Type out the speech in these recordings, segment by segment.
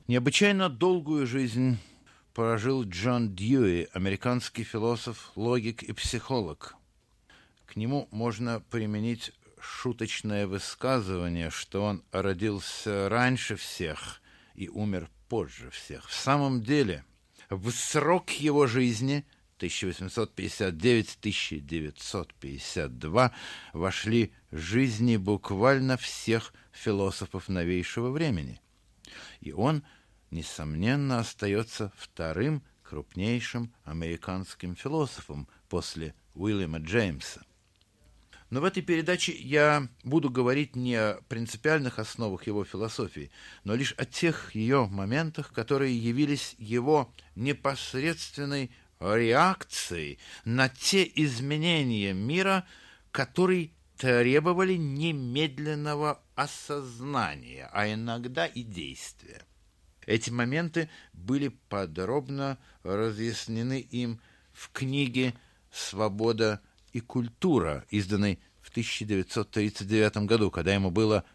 Необычайно долгую жизнь прожил Джон Дьюи, американский философ, логик и психолог. К нему можно применить шуточное высказывание, что он родился раньше всех и умер позже всех. В самом деле, в срок его жизни 1859-1952 вошли жизни буквально всех философов новейшего времени. И он, несомненно, остается вторым крупнейшим американским философом после Уильяма Джеймса. Но в этой передаче я буду говорить не о принципиальных основах его философии, но лишь о тех ее моментах, которые явились его непосредственной реакцией на те изменения мира, которые требовали немедленного осознания, а иногда и действия. Эти моменты были подробно разъяснены им в книге «Свобода и культура», изданной в 1939 году, когда ему было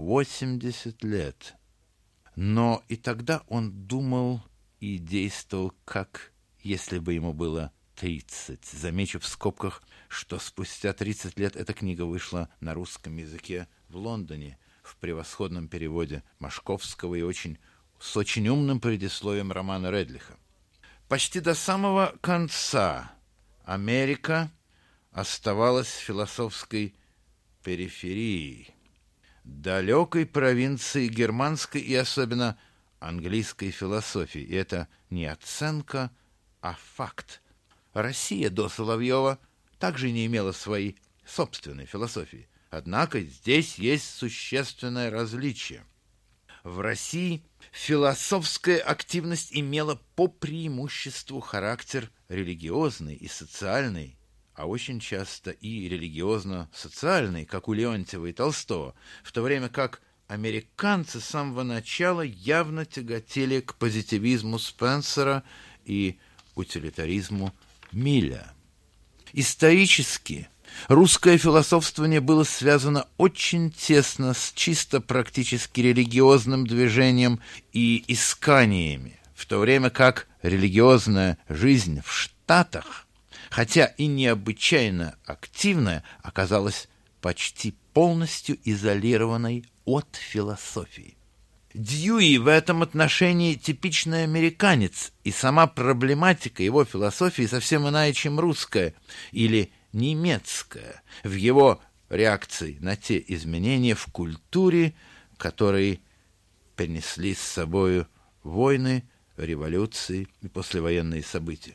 80 лет. Но и тогда он думал и действовал, как если бы ему было 30. Замечу в скобках, что спустя 30 лет эта книга вышла на русском языке в Лондоне в превосходном переводе Машковского и с очень умным предисловием романа Редлиха. Почти до самого конца Америка оставалась философской периферией, далекой провинцией германской и особенно английской философии. И это не оценка, а факт. Россия до Соловьева также не имела своей собственной философии. Однако здесь есть существенное различие. В России философская активность имела по преимуществу характер религиозный и социальный, а очень часто и религиозно-социальный, как у Леонтьева и Толстого, в то время как американцы с самого начала явно тяготели к позитивизму Спенсера и утилитаризму Милля. Исторически русское философствование было связано очень тесно с чисто практически религиозным движением и исканиями, в то время как религиозная жизнь в Штатах, хотя и необычайно активная, оказалась почти полностью изолированной от философии. Дьюи в этом отношении типичный американец, и сама проблематика его философии совсем иная, чем русская или немецкая, в его реакции на те изменения в культуре, которые принесли с собой войны, революции и послевоенные события.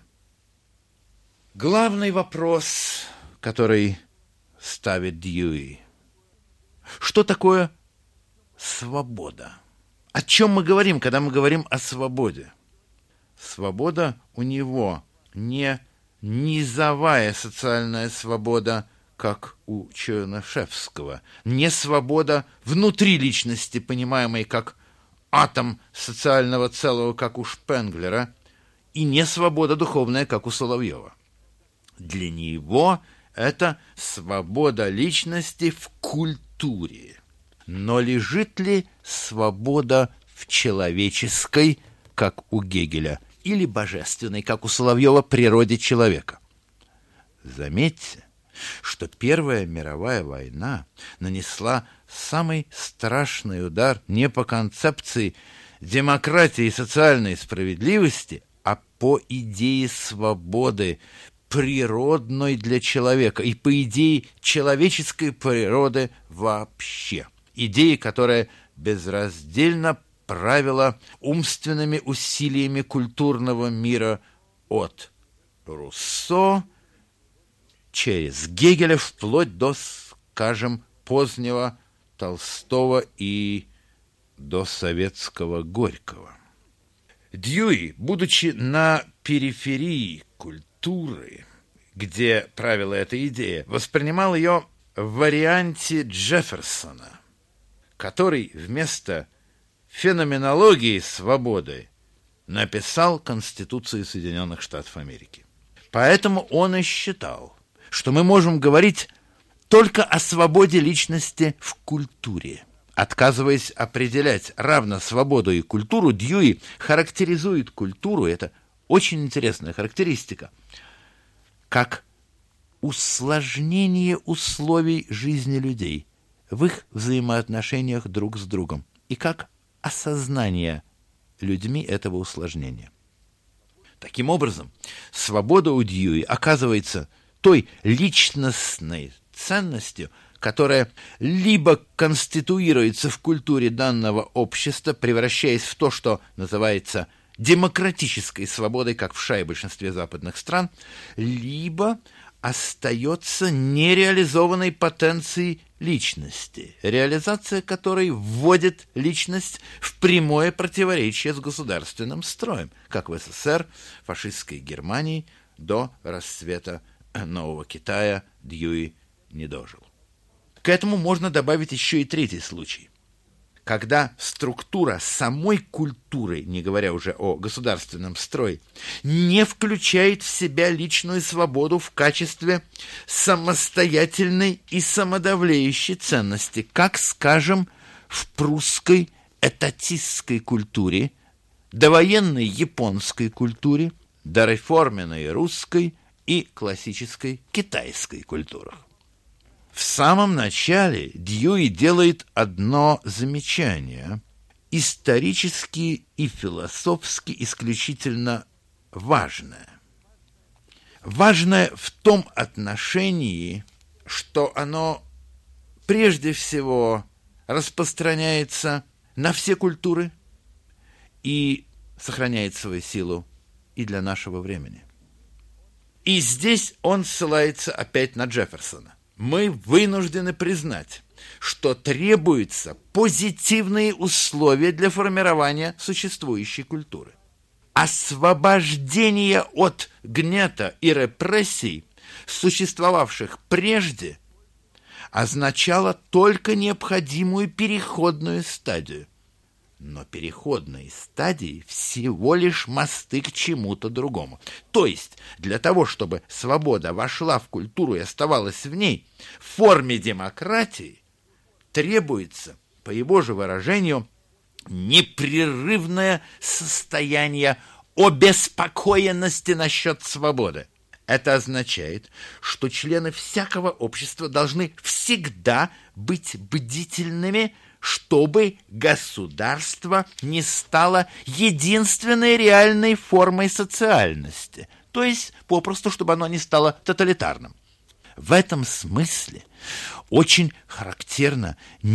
Главный вопрос, который ставит Дьюи: что такое свобода? О чем мы говорим, когда мы говорим о свободе? Свобода у него не низовая социальная свобода, как у Чернышевского, не свобода внутри личности, понимаемой как атом социального целого, как у Шпенглера, и не свобода духовная, как у Соловьева. Для него это свобода личности в культуре. Но лежит ли свобода в человеческой, как у Гегеля, или божественной, как у Соловьева, природе человека? Заметьте, что Первая мировая война нанесла самый страшный удар не по концепции демократии и социальной справедливости, а по идее свободы, природной для человека, и по идее человеческой природы вообще. Идеи, которая безраздельно правила умственными усилиями культурного мира от Руссо через Гегеля вплоть до, скажем, позднего Толстого и до советского Горького. Дьюи, будучи на периферии культуры, где правила эта идея, воспринимал ее в варианте Джефферсона, который вместо феноменологии свободы написал Конституцию Соединенных Штатов Америки. Поэтому он и считал, что мы можем говорить только о свободе личности в культуре, Отказываясь определять равно свободу и культуру, Дьюи характеризует культуру, это очень интересная характеристика, как усложнение условий жизни людей в их взаимоотношениях друг с другом и как осознание людьми этого усложнения. Таким образом, свобода у Дьюи оказывается той личностной ценностью, которая либо конституируется в культуре данного общества, превращаясь в то, что называется демократической свободой, как в большинстве западных стран, либо остается нереализованной потенцией личности, реализация которой вводит личность в прямое противоречие с государственным строем, как в СССР, фашистской Германии до расцвета Нового Китая Дьюи не дожил. К этому можно добавить еще и третий случай, когда структура самой культуры, не говоря уже о государственном строе, не включает в себя личную свободу в качестве самостоятельной и самодовлеющей ценности, как, скажем, в прусской этатистской культуре, довоенной японской культуре, дореформенной русской и классической китайской культурах. В самом начале Дьюи делает одно замечание, исторически и философски исключительно важное. Важное в том отношении, что оно прежде всего распространяется на все культуры и сохраняет свою силу и для нашего времени. И здесь он ссылается опять на Джефферсона. Мы вынуждены признать, что требуются позитивные условия для формирования существующей культуры. Освобождение от гнета и репрессий, существовавших прежде, означало только необходимую переходную стадию. Но переходные стадии всего лишь мосты к чему-то другому. То есть, для того, чтобы свобода вошла в культуру и оставалась в ней, в форме демократии, требуется, по его же выражению, непрерывное состояние обеспокоенности насчет свободы. Это означает, что члены всякого общества должны всегда быть бдительными, чтобы государство не стало единственной реальной формой социальности, то есть попросту, чтобы оно не стало тоталитарным. В этом смысле очень характерна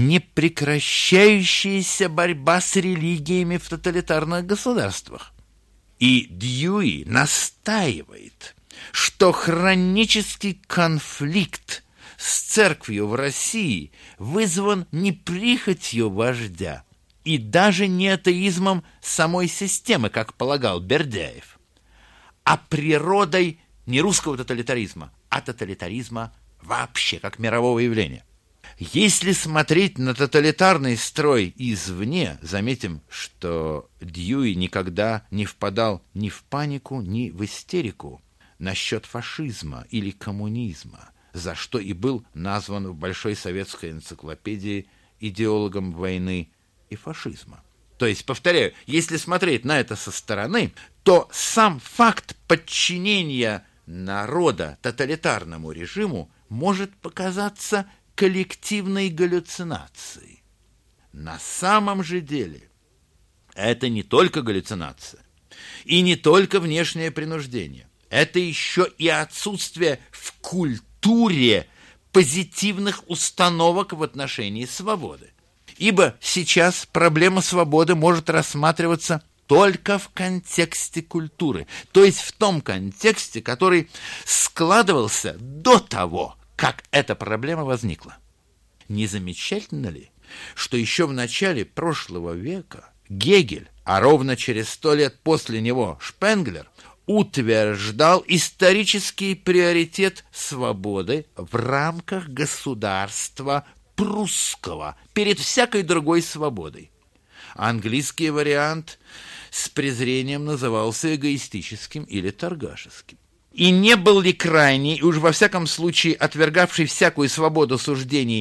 непрекращающаяся борьба с религиями в тоталитарных государствах. И Дьюи настаивает, что хронический конфликт с церковью в России вызван не прихотью вождя и даже не атеизмом самой системы, как полагал Бердяев, а природой не русского тоталитаризма, а тоталитаризма вообще как мирового явления. Если смотреть на тоталитарный строй извне, заметим, что Дьюи никогда не впадал ни в панику, ни в истерику насчет фашизма или коммунизма, за что и был назван в Большой советской энциклопедии идеологом войны и фашизма. То есть, повторяю, если смотреть на это со стороны, то сам факт подчинения народа тоталитарному режиму может показаться коллективной галлюцинацией. На самом же деле это не только галлюцинация и не только внешнее принуждение. Это еще и отсутствие в культуре позитивных установок в отношении свободы. Ибо сейчас проблема свободы может рассматриваться только в контексте культуры, то есть в том контексте, который складывался до того, как эта проблема возникла. Не замечательно ли, что еще в начале прошлого века Гегель, а ровно через 100 лет после него Шпенглер, утверждал исторический приоритет свободы в рамках государства прусского перед всякой другой свободой. Английский вариант с презрением назывался эгоистическим или торгашеским. И не был ли крайний, и уж во всяком случае отвергавший всякую свободу суждений,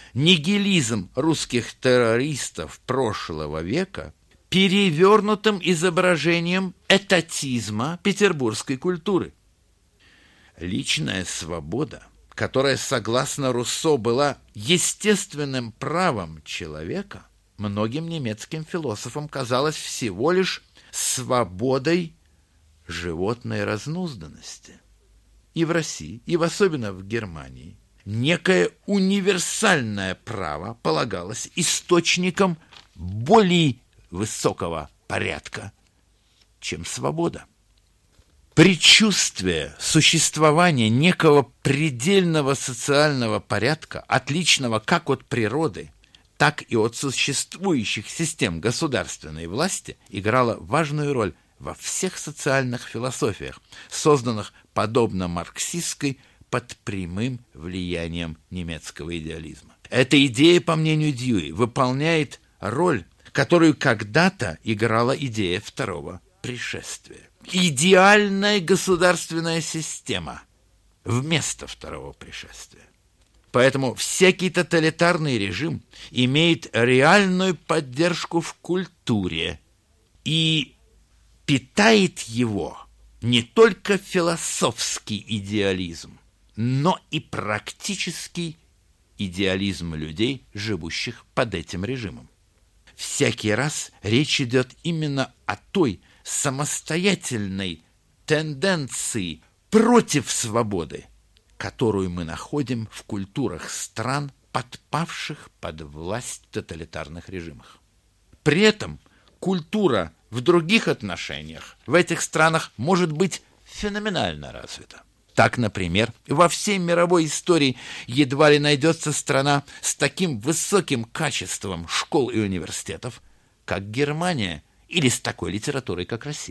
нигилизм русских террористов прошлого века перевернутым изображением этатизма петербургской культуры. Личная свобода, которая, согласно Руссо, была естественным правом человека, многим немецким философам казалась всего лишь свободой животной разнузданности. И в России, и особенно в Германии, некое универсальное право полагалось источником более высокого порядка, чем свобода. Предчувствие существования некого предельного социального порядка, отличного как от природы, так и от существующих систем государственной власти, играло важную роль во всех социальных философиях, созданных подобно марксистской под прямым влиянием немецкого идеализма. Эта идея, по мнению Дьюи, выполняет роль, которую когда-то играла идея второго пришествия. Идеальная государственная система вместо второго пришествия. Поэтому всякий тоталитарный режим имеет реальную поддержку в культуре и питает его не только философский идеализм, но и практический идеализм людей, живущих под этим режимом. Всякий раз речь идет именно о той самостоятельной тенденции против свободы, которую мы находим в культурах стран, подпавших под власть тоталитарных режимов. При этом культура в других отношениях в этих странах может быть феноменально развита. Так, например, во всей мировой истории едва ли найдется страна с таким высоким качеством школ и университетов, как Германия, или с такой литературой, как Россия.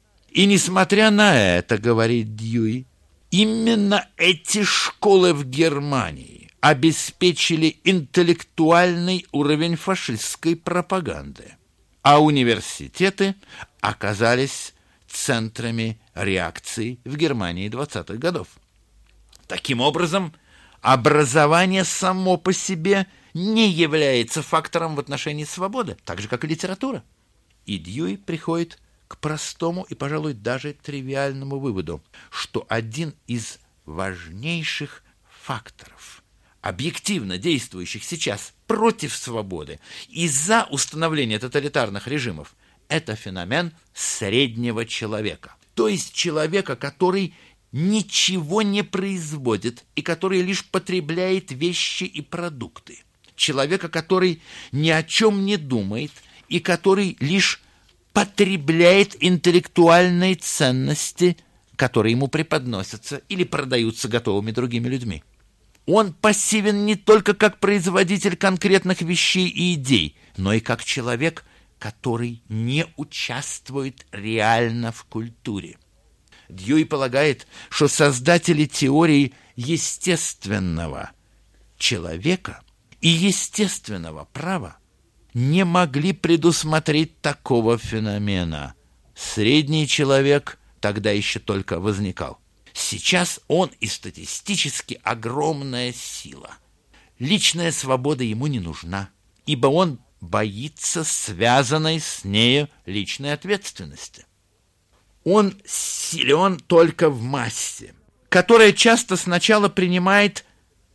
И несмотря на это, говорит Дьюи, именно эти школы в Германии обеспечили интеллектуальный уровень фашистской пропаганды, а университеты оказались центрами реакции в Германии 20-х годов. Таким образом, образование само по себе не является фактором в отношении свободы, так же, как и литература. И Дьюи приходит к простому и, пожалуй, даже тривиальному выводу, что один из важнейших факторов, объективно действующих сейчас против свободы и за установление тоталитарных режимов, это феномен среднего человека. То есть человека, который ничего не производит и который лишь потребляет вещи и продукты. Человека, который ни о чем не думает и который лишь потребляет интеллектуальные ценности, которые ему преподносятся или продаются готовыми другими людьми. Он пассивен не только как производитель конкретных вещей и идей, но и как человек, который не участвует реально в культуре. Дьюи полагает, что создатели теории естественного человека и естественного права не могли предусмотреть такого феномена. Средний человек тогда еще только возникал. Сейчас он и статистически огромная сила. Личная свобода ему не нужна, ибо он боится связанной с нею личной ответственности. Он силен только в массе, которая часто сначала принимает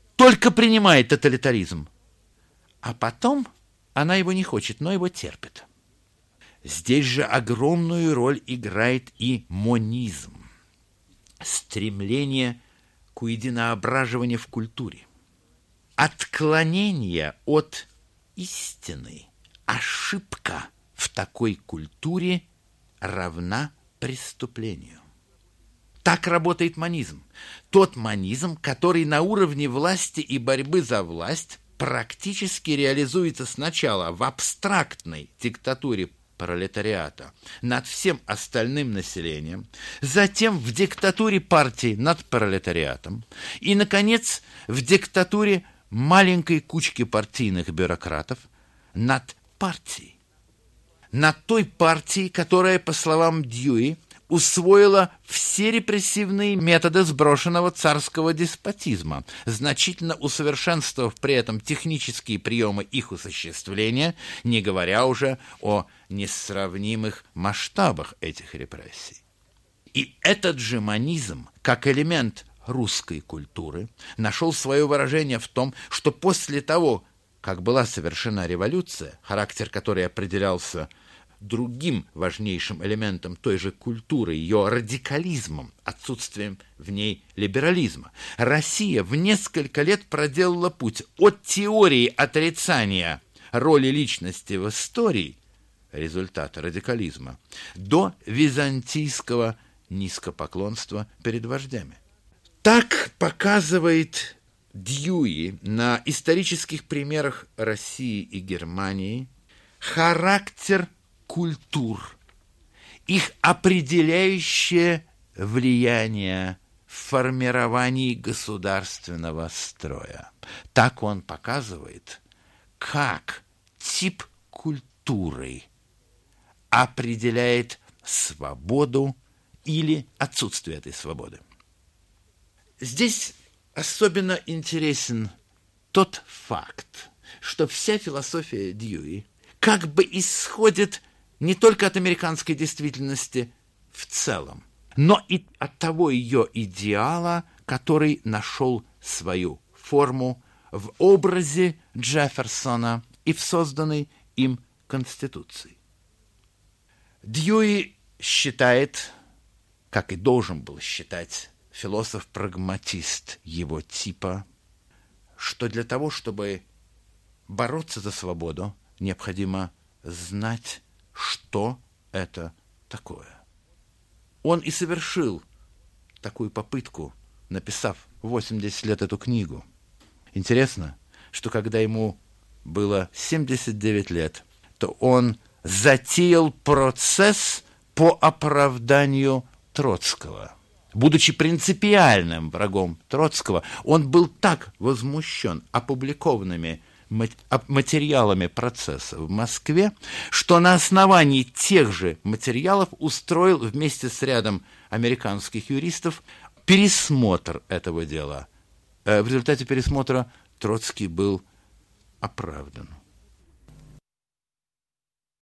тоталитаризм, а потом она его не хочет, но его терпит. Здесь же огромную роль играет и монизм, стремление к единоображиванию в культуре, отклонение от истины, ошибка в такой культуре равна преступлению. Так работает монизм. Тот монизм, который на уровне власти и борьбы за власть практически реализуется сначала в абстрактной диктатуре пролетариата над всем остальным населением, затем в диктатуре партии над пролетариатом и, наконец, в диктатуре маленькой кучки партийных бюрократов над партией. Над той партией, которая, по словам Дьюи, усвоила все репрессивные методы сброшенного царского деспотизма, значительно усовершенствовав при этом технические приемы их осуществления, не говоря уже о несравнимых масштабах этих репрессий. И этот же манизм, как элемент русской культуры, нашел свое выражение в том, что после того, как была совершена революция, характер которой определялся другим важнейшим элементом той же культуры, ее радикализмом, отсутствием в ней либерализма, Россия в несколько лет проделала путь от теории отрицания роли личности в истории, результата радикализма, до византийского низкопоклонства перед вождями. Так показывает Дьюи на исторических примерах России и Германии характер культур, их определяющее влияние в формировании государственного строя. Так он показывает, как тип культуры определяет свободу или отсутствие этой свободы. Здесь особенно интересен тот факт, что вся философия Дьюи как бы исходит не только от американской действительности в целом, но и от того ее идеала, который нашел свою форму в образе Джефферсона и в созданной им Конституции. Дьюи считает, как и должен был считать философ-прагматист его типа, что для того, чтобы бороться за свободу, необходимо знать, что это такое. Он и совершил такую попытку, написав в 80 лет эту книгу. Интересно, что когда ему было 79 лет, то он затеял процесс по оправданию Троцкого. Будучи принципиальным врагом Троцкого, он был так возмущен опубликованными материалами процесса в Москве, что на основании тех же материалов устроил вместе с рядом американских юристов пересмотр этого дела. В результате пересмотра Троцкий был оправдан.